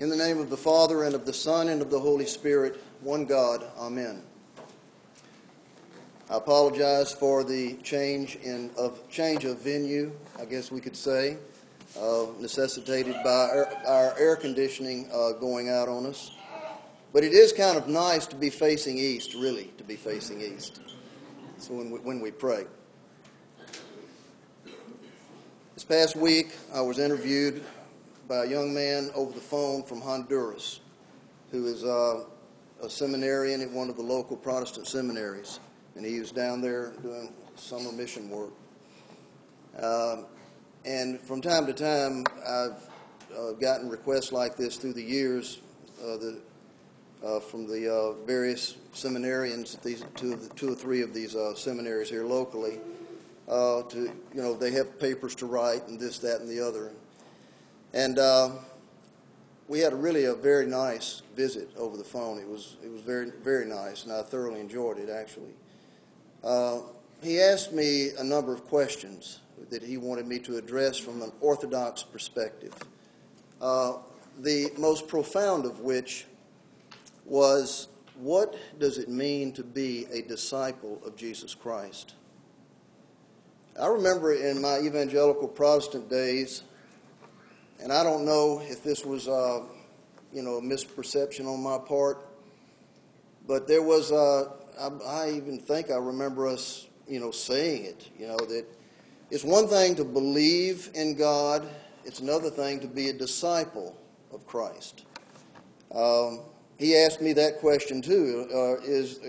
In the name of the Father, and of the Son, and of the Holy Spirit, one God. Amen. I apologize for the change of venue, I guess we could say, necessitated by our air conditioning going out on us. But it is kind of nice to be facing east, really, to be facing east. So when we pray. This past week, I was interviewed by a young man over the phone from Honduras who is a seminarian at one of the local Protestant seminaries. And he was down there doing summer mission work. And from time to time, I've gotten requests like this through the years from the various seminarians at these two or three of these seminaries here locally. They have papers to write and this, that, and the other. And we had a very nice visit over the phone. It was very, very nice, and I thoroughly enjoyed it, actually. He asked me a number of questions that he wanted me to address from an Orthodox perspective. The most profound of which was, what does it mean to be a disciple of Jesus Christ? I remember in my evangelical Protestant days, and I don't know if this was a misperception on my part, but there was I even think I remember us, saying it, that it's one thing to believe in God, it's another thing to be a disciple of Christ. He asked me that question too. Is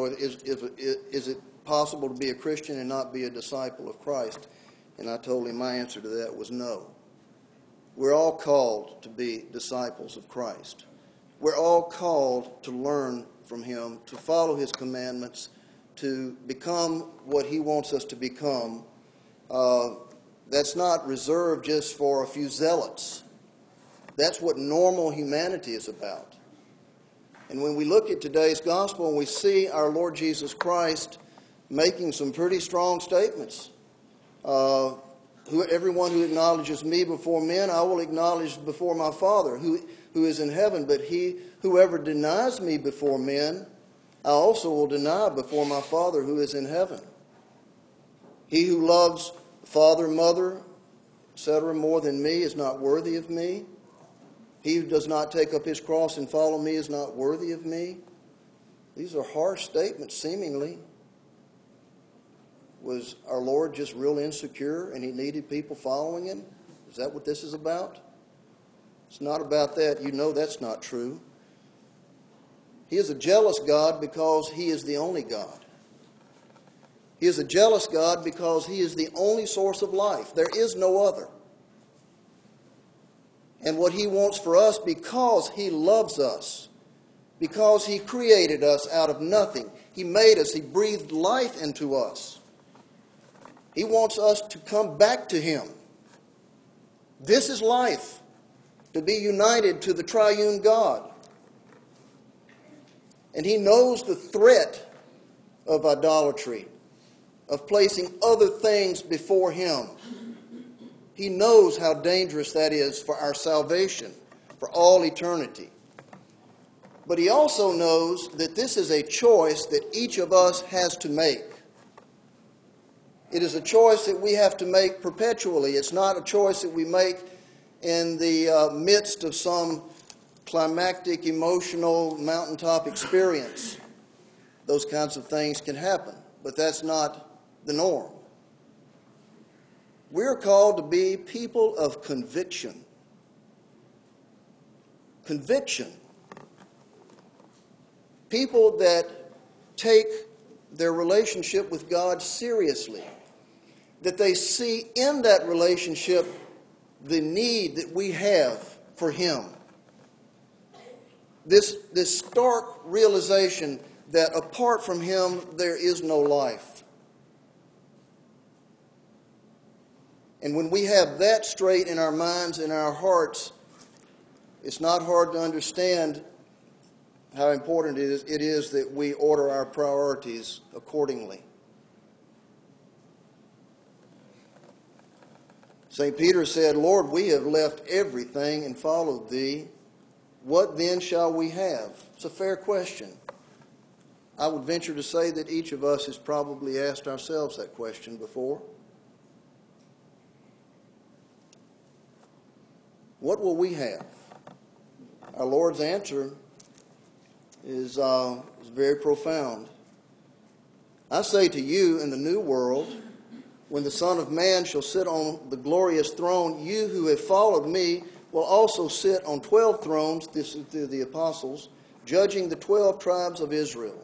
it possible to be a Christian and not be a disciple of Christ? And I told him my answer to that was no. We're all called to be disciples of Christ. We're all called to learn from Him, to follow His commandments, to become what He wants us to become. That's not reserved just for a few zealots. That's what normal humanity is about. And when we look at today's gospel and we see our Lord Jesus Christ making some pretty strong statements, everyone who acknowledges me before men, I will acknowledge before my Father who is in heaven. But whoever denies me before men, I also will deny before my Father who is in heaven. He who loves father, mother, etc., more than me is not worthy of me. He who does not take up his cross and follow me is not worthy of me. These are harsh statements, seemingly. Was our Lord just real insecure and He needed people following Him? Is that what this is about? It's not about that. You know that's not true. He is a jealous God because He is the only God. He is a jealous God because He is the only source of life. There is no other. And what He wants for us, because He loves us, because He created us out of nothing, He made us, He breathed life into us. He wants us to come back to Him. This is life, to be united to the triune God. And He knows the threat of idolatry, of placing other things before Him. He knows how dangerous that is for our salvation, for all eternity. But He also knows that this is a choice that each of us has to make. It is a choice that we have to make perpetually. It's not a choice that we make in the midst of some climactic, emotional, mountaintop experience. Those kinds of things can happen, but that's not the norm. We're called to be people of conviction. Conviction. People that take their relationship with God seriously. That they see in that relationship the need that we have for Him. This stark realization that apart from Him there is no life. And when we have that straight in our minds and our hearts, it's not hard to understand how important it is that we order our priorities accordingly. St. Peter said, Lord, we have left everything and followed Thee. What then shall we have? It's a fair question. I would venture to say that each of us has probably asked ourselves that question before. What will we have? Our Lord's answer is very profound. I say to you, in the new world, when the Son of Man shall sit on the glorious throne, you who have followed me will also sit on 12 thrones, this is to the apostles, judging the 12 tribes of Israel.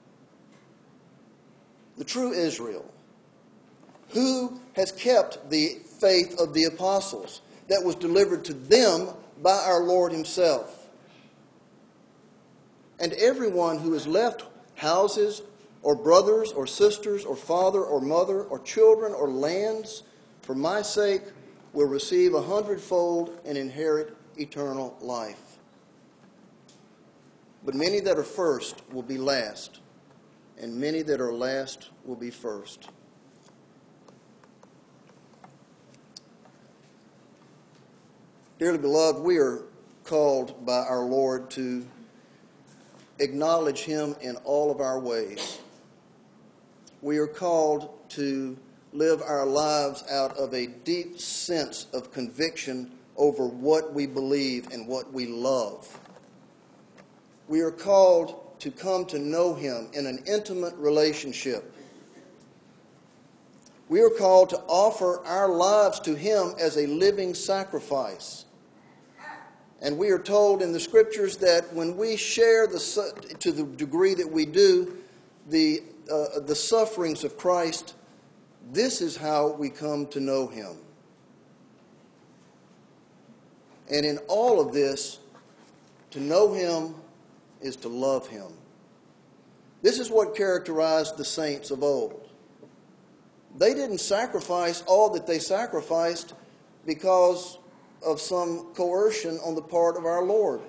The true Israel, who has kept the faith of the apostles that was delivered to them by our Lord himself. And everyone who has left houses or brothers or sisters or father or mother or children or lands for my sake will receive 100-fold and inherit eternal life. But many that are first will be last, and many that are last will be first. Dearly beloved, we are called by our Lord to acknowledge him in all of our ways. We are called to live our lives out of a deep sense of conviction over what we believe and what we love. We are called to come to know him in an intimate relationship. We are called to offer our lives to him as a living sacrifice. And we are told in the Scriptures that when we share to the degree that we do the sufferings of Christ, this is how we come to know him. And in all of this, to know him is to love him. This is what characterized the saints of old. They didn't sacrifice all that they sacrificed because of some coercion on the part of our Lord.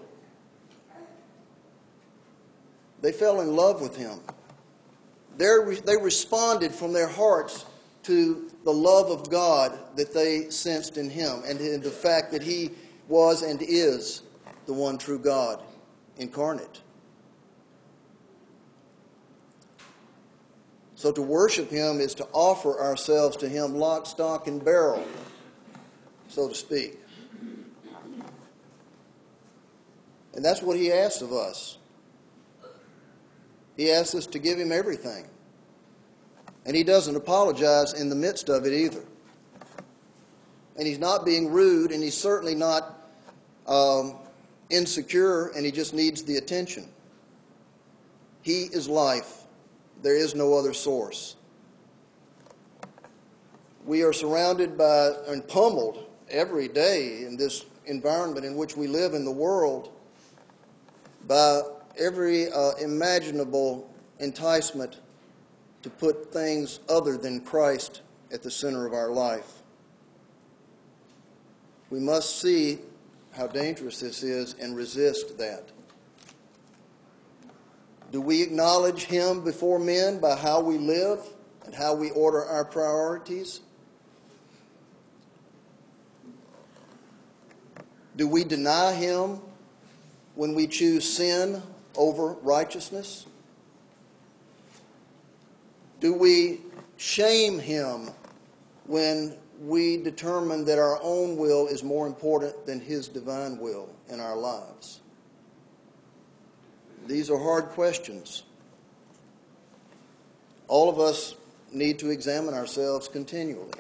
They fell in love with him. They responded from their hearts to the love of God that they sensed in him and in the fact that he was and is the one true God incarnate. So to worship him is to offer ourselves to him lock, stock, and barrel, so to speak. And that's what he asks of us. He asks us to give him everything. And he doesn't apologize in the midst of it either. And he's not being rude, and he's certainly not insecure, and he just needs the attention. He is life. There is no other source. We are surrounded by and pummeled every day in this environment in which we live in the world by every imaginable enticement to put things other than Christ at the center of our life. We must see how dangerous this is and resist that. Do we acknowledge him before men by how we live and how we order our priorities? Do we deny him when we choose sin over righteousness? Do we shame him when we determine that our own will is more important than his divine will in our lives? These are hard questions. All of us need to examine ourselves continually.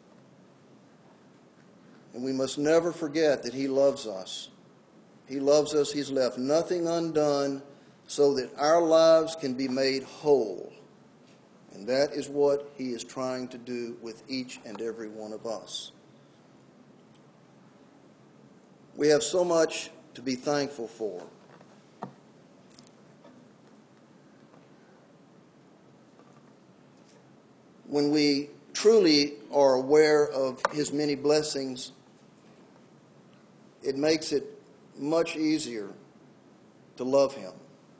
And we must never forget that he loves us. He loves us. He's left nothing undone so that our lives can be made whole. And that is what he is trying to do with each and every one of us. We have so much to be thankful for. When we truly are aware of his many blessings, it makes it much easier to love him.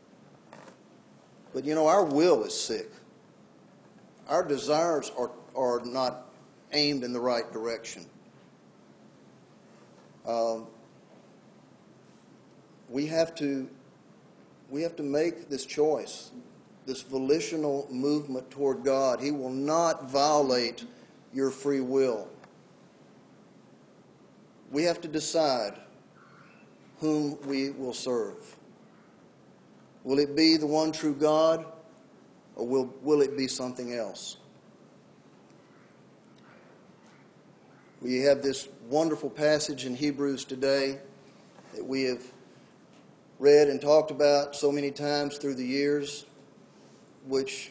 But our will is sick. Our desires are not aimed in the right direction. we have to make this choice, this volitional movement toward God. He will not violate your free will. We have to decide whom we will serve. Will it be the one true God, or will it be something else? We have this wonderful passage in Hebrews today that we have read and talked about so many times through the years, which,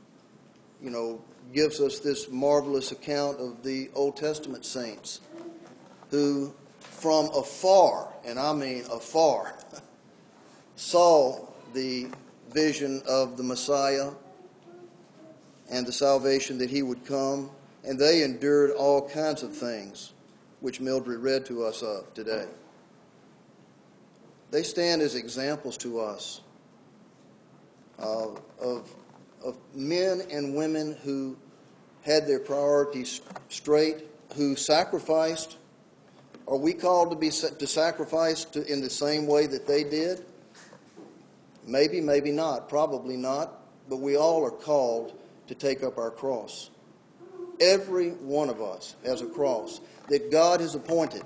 gives us this marvelous account of the Old Testament saints who from afar, and I mean afar, saw the vision of the Messiah and the salvation that he would come, and they endured all kinds of things, which Mildred read to us of today. They stand as examples to us of men and women who had their priorities straight, who sacrificed. Are we called to sacrifice in the same way that they did? Maybe, maybe not, probably not, but we all are called to take up our cross. Every one of us has a cross that God has appointed.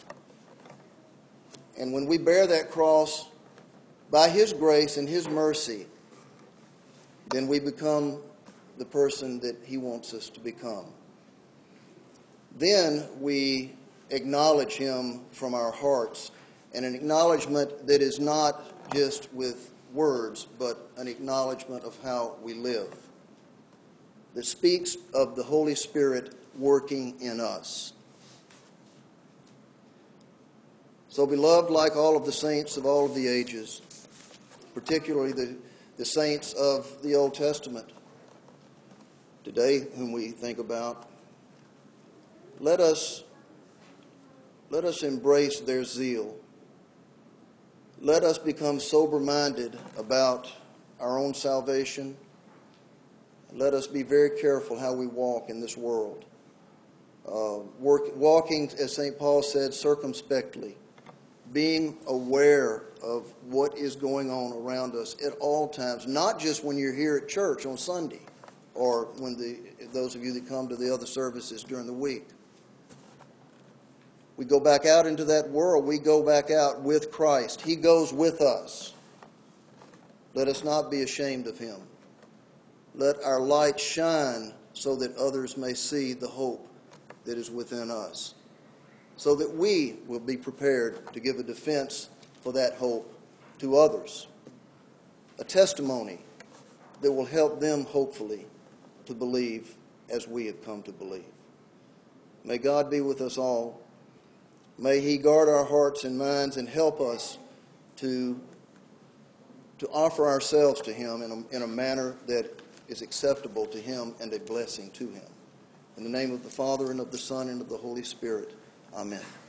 And when we bear that cross by His grace and His mercy, then we become the person that He wants us to become. Then we acknowledge Him from our hearts, and an acknowledgement that is not just with words, but an acknowledgement of how we live, that speaks of the Holy Spirit working in us. So, beloved, like all of the saints of all of the ages, particularly the saints of the Old Testament today, whom we think about, let us embrace their zeal. Let us become sober-minded about our own salvation. Let us be very careful how we walk in this world. Walking, as St. Paul said, circumspectly, being aware of what is going on around us at all times, not just when you're here at church on Sunday or when those of you that come to the other services during the week. We go back out into that world. We go back out with Christ. He goes with us. Let us not be ashamed of Him. Let our light shine so that others may see the hope that is within us, so that we will be prepared to give a defense for that hope to others, a testimony that will help them, hopefully, to believe as we have come to believe. May God be with us all. May He guard our hearts and minds and help us to offer ourselves to Him in a manner that is acceptable to Him and a blessing to Him. In the name of the Father, and of the Son, and of the Holy Spirit. Amen.